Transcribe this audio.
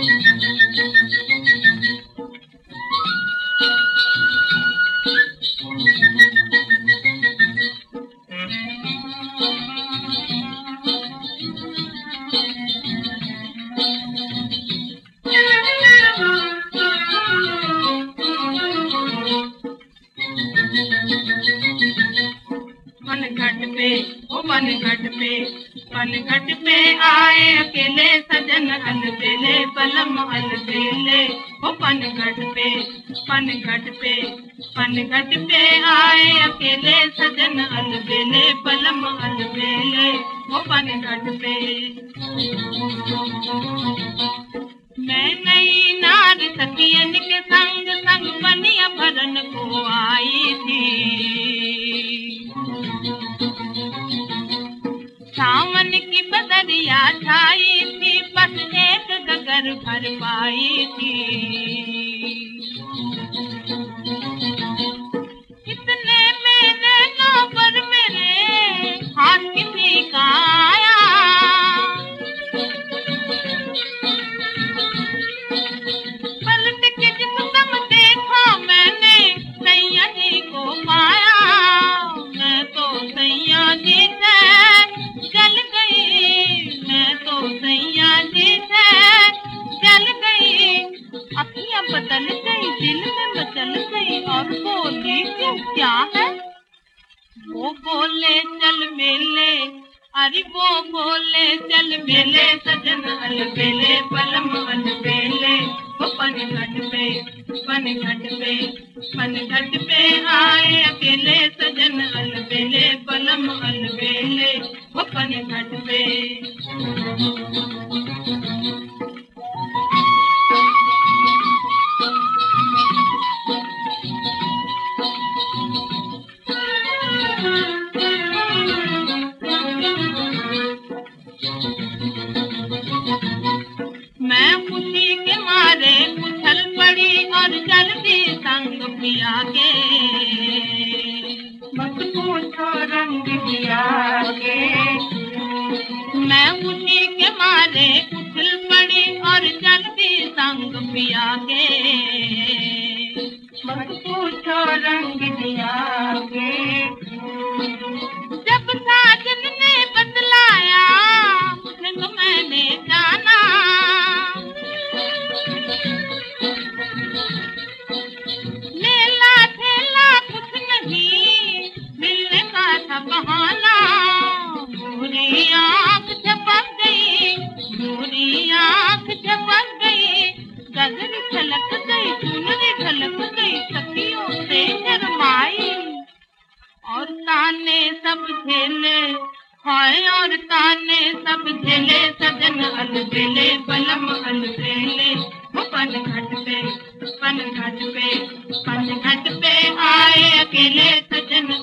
पनघट पे आए अकेले सजन अलबेले पलम अलबेले। ओ पनघट पे आए अकेले सजन अलबेले पलम अलबेले। ओ पनघट पे मैं नई नार सखियन के संग संग पनिया भरन को आई थी। सावन की बदरिया छाई थी, बस एक गगर भर पाई थी। इतने में नैनों पर मेरे हाथ किसी का आया। पलट के जिस दम देखा मैंने सैया जी को पाया। मैं तो सैया जी से चल गई, मैं तो सैया जी से चल गई। अखियां बदल गई, दिल में मचल गई और बोली क्यों क्या है। वो बोले चल मेले, अरे वो बोले चल मेले सजन अलबेले पलम अलबेले। वो पनघट पे आए अकेले सजन अलबेले पलम अलबेले। वो पनघट पे मैं खुशी के मारे उछल पड़ी और जल्दी संग पिया के। मत पूछो रंग पिया के। मैं खुशी के मारे उछल पड़ी और जल्दी संग पिया के। मत पूछो रंग पिया के। जब साजन ने बतलाया मुझे तो मैंने जाना। मेला ठेला कुछ नहीं, मिलने का था बहाना। बुरी आँख झपक गई, बुरी आँख झपक गई। गगन छलक गई, चुनरी ढलक गई, सखियों से शर्माई। और ताने सब झेले, हाय और ताने सब झेले सजन अलबेले पलम अलबेले। वो पनघट पे आए अकेले सजन